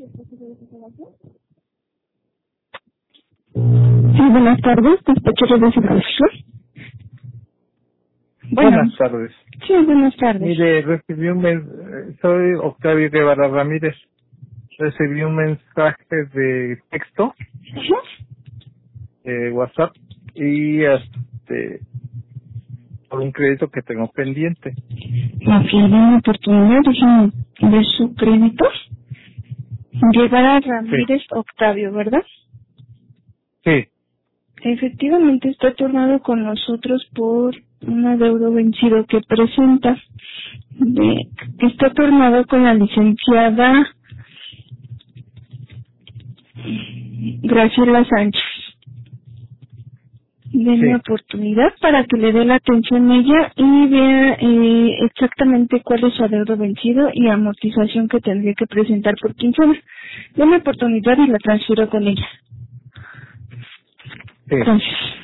Sí, buenas tardes, despachero de servicio. Buenas tardes. Sí, buenas tardes. Mire, recibí soy Octavio Guevara Ramírez. Recibí un mensaje de texto, Ajá. WhatsApp, y por un crédito que tengo pendiente. Aquí hay una oportunidad, déjenme ver su crédito. Guevara Ramírez Octavio, ¿verdad? Sí, Efectivamente está tornado con nosotros por un adeudo vencido que presenta. Está tornado con la licenciada Graciela Sánchez. Denme oportunidad para que le dé la atención a ella y vea exactamente cuál es su adeudo vencido y amortización que tendría que presentar por quincena. Denme oportunidad y la transfiero con ella. sí. Gracias.